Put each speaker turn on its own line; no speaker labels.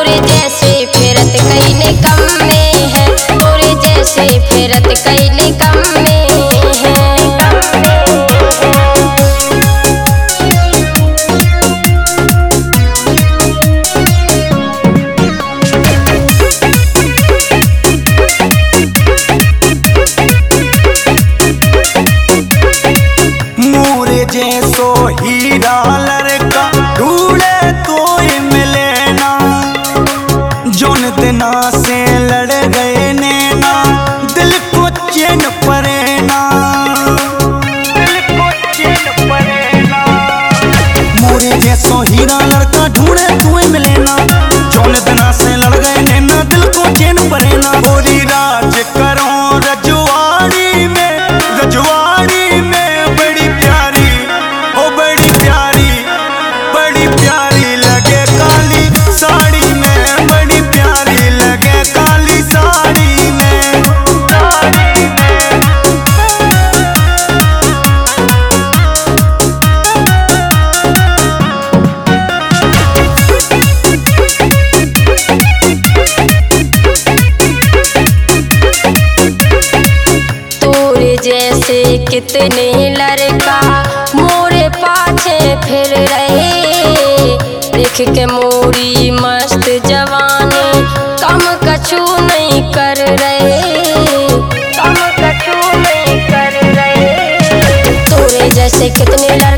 तोरे जैसे फिरत कईले कम में है, तोरे जैसे फिरत कईले कम में है।
मोरे जैसो हीरा लड़का ढूंढे तो मिले ना, जोन दिना से लड़ गए नैना दिल को चैन परे ना, दिल को चैन परे ना। मोरे जैसो हीरा लड़का ढूंढे तो मिले ना, जोन दिना से लड़ गए नैना दिल को चैन परे ना। गोरी राज करो रजवाड़ी में, रजवाड़ी में बड़ी प्यारी, ओ बड़ी प्यारी, बड़ी प्यारी लगे काली साड़ी में, बड़ी प्यारी लगे काली साड़ी में, साड़ी में।
तोरे जैसे कितने लड़का मोरे पाछे फिर रहे, देख के मोरी मस्त जवानी कम कछु नहीं कर रहे, कम कछु नहीं कर रहे। तोरे जैसे कितने